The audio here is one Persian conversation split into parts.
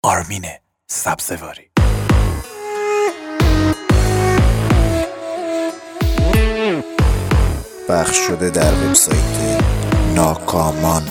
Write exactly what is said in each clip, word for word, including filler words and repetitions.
آرمین سبزواری. پخش شده در وبسایت ناکامان.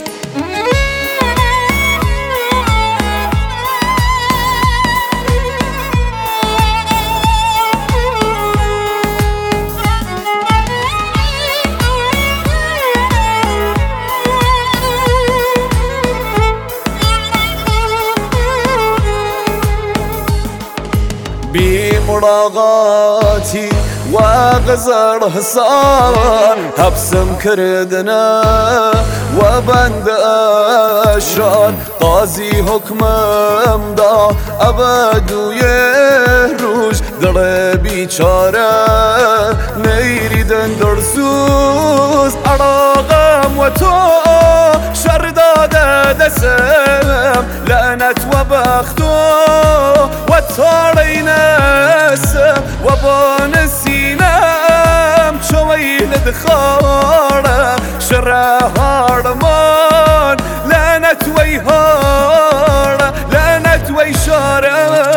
بی ملاقاتی و غزر حسان حبسم کردنه و بند اشرار قاضی حکمم دا ابدوی روش در بیچاره نیریدن درسوز عراقم و تو شر داده دسم لعنت و بختو و تاری نسم و بان سینم چویل دخاره شره هارمان لعنت وی هاره لعنت وی شاره.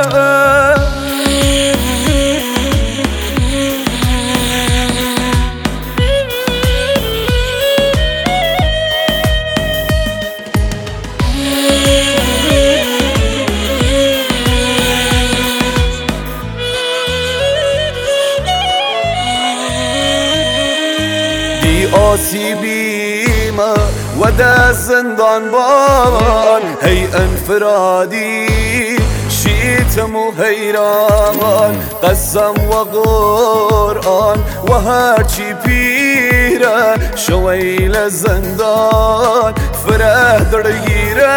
آسیبیم و در زندان بان هی انفرادی شیتم و حیران قسم و قرآن و هرچی پیره شویل زندان فره درگیره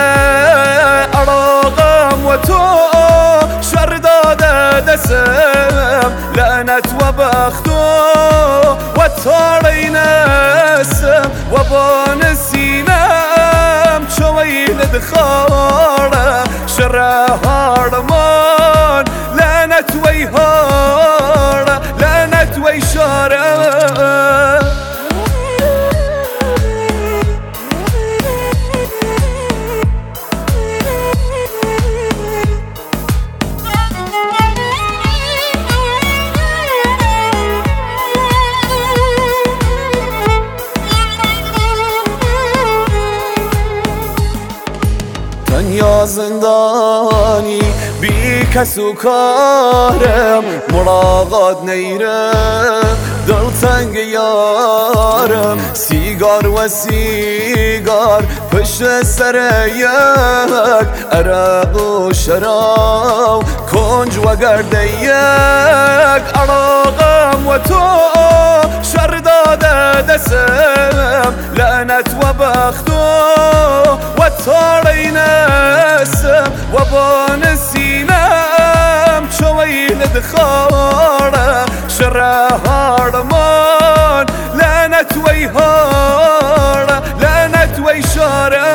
عراقم و تو شر داده دسم لعنت و بختو و تاری نسم و بان سینم چویل دخاره شره هارمان لعنت وی هاره لعنت وی شاره. یا زندانی بی کس و کارم ملاقات نیرم دل تنگ یارم سیگار و سیگار پشت سر یک عرق و شراب کنج و گرده یک عراقم و تو شر داده دسم لعنت و بختو و تاری نسم و بان سینم چویل دخاره شره هارمان لعنت وی هاره لعنت وی شاره.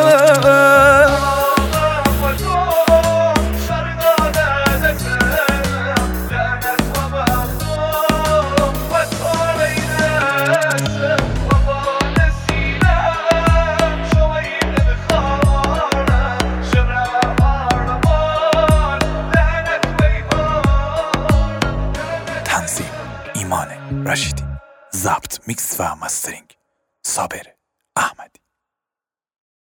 تنظیم ایمان رشیدی، ضبط میکس و مسترینگ صابر احمدی.